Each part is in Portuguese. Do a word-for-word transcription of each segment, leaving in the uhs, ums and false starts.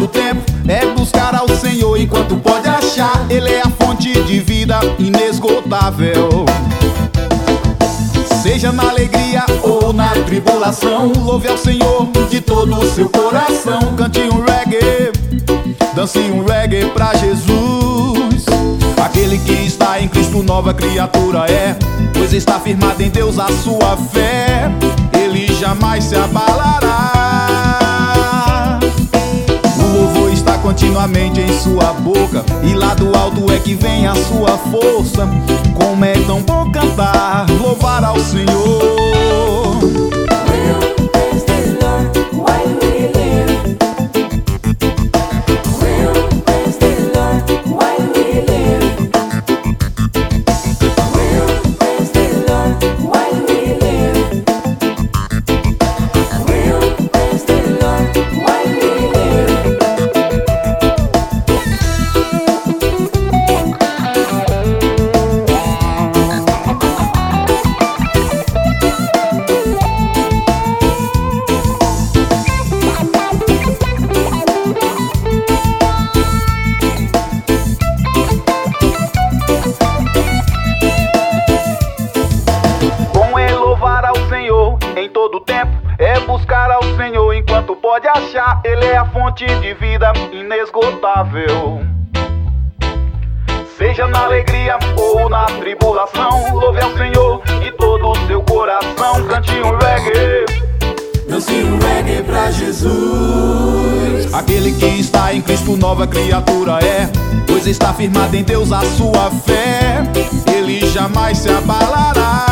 todo tempo é buscar ao Senhor enquanto pode achar. Ele é a fonte de vida inesgotável. Seja na alegria ou na tribulação, louve ao Senhor de todo o seu coração. Cante um reggae, dance um reggae pra Jesus. Aquele que está em Cristo nova criatura é, pois está firmado em Deus a sua fé. Ele jamais se abalará. O louvor está continuamente em sua boca, e lá do alto é que vem a sua força. Como é tão bom cantar, louvar ao Senhor. Em todo tempo é buscar ao Senhor enquanto pode achar. Ele é a fonte de vida inesgotável. Seja na alegria ou na tribulação, louve ao Senhor de todo o seu coração. Cante um reggae, dance um reggae pra Jesus. Aquele que está em Cristo nova criatura é, pois está firmado em Deus a sua fé. Ele jamais se abalará.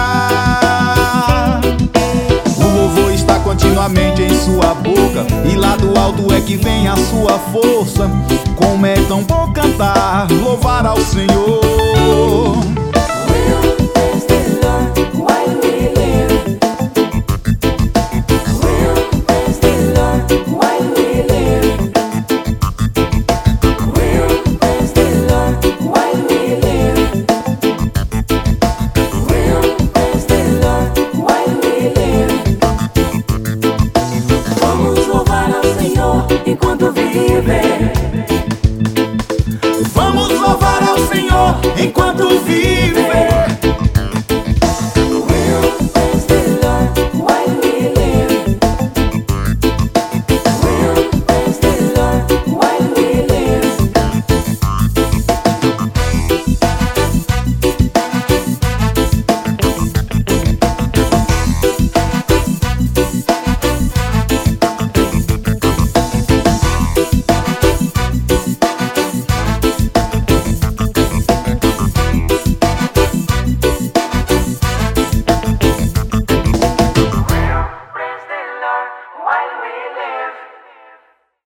Continuamente em sua boca, e lá do alto é que vem a sua força. Como é tão bom cantar, louvar ao Senhor. Enquanto viver, vamos louvar ao Senhor enquanto viver. We'll praise the Lord.